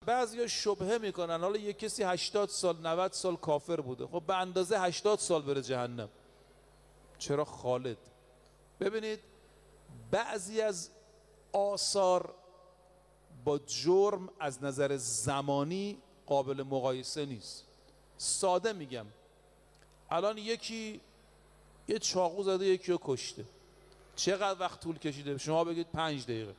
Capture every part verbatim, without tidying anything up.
بعضیا شبهه میکنن حالا یک کسی هشتاد سال نود سال کافر بوده، خب به اندازه هشتاد سال بره جهنم، چرا خالد؟ ببینید بعضی از آثار با جرم از نظر زمانی قابل مقایسه نیست. ساده میگم، الان یکی یه چاقو زده یکی رو کشته، چقدر وقت طول کشیده؟ شما بگید پنج دقیقه،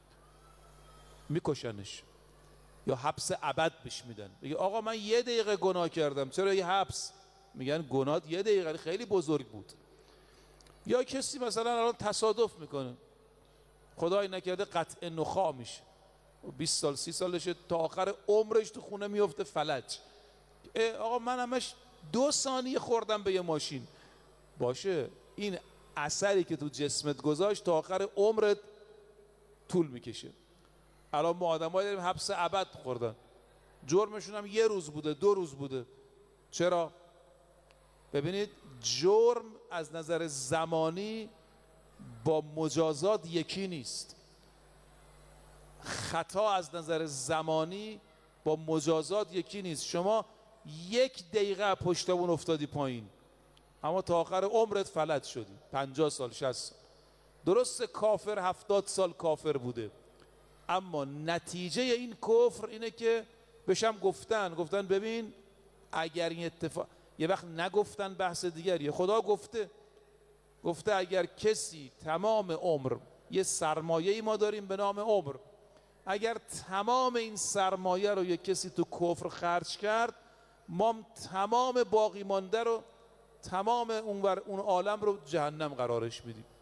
میکشنش یا حبس ابد بهش میدن. بگی آقا من یه دقیقه گناه کردم چرا یه حبس؟ میگن گناه یه دقیقه خیلی بزرگ بود. یا کسی مثلا الان تصادف میکنه، خدای نکرده قطع نخاع میشه، بیست سال سی سالشه، تا آخر عمرش تو خونه میفته فلج. آقا من همش دو ثانیه خوردم به یه ماشین. باشه، این اثری که تو جسمت گذاشت تا آخر عمرت طول میکشه. الان ما آدمایی داریم حبس ابد خوردن، جرمشون هم یه روز بوده دو روز بوده، چرا؟ ببینید جرم از نظر زمانی با مجازات یکی نیست، خطا از نظر زمانی با مجازات یکی نیست. شما یک دقیقه پشت اون افتادی پایین اما تا آخر عمرت فلج شدی، پنجاه سال شصت سال. درسته کافر هفتاد سال کافر بوده، اما نتیجه این کفر اینه که بشم گفتن گفتن ببین اگر این اتفاق، یه وقت نگفتن بحث دیگریه، خدا گفته گفته اگر کسی تمام عمر، یه سرمایه‌ای ما داریم به نام عمر، اگر تمام این سرمایه رو یه کسی تو کفر خرج کرد، ما تمام باقی مانده رو، تمام اون اون عالم رو جهنم قرارش میدیم.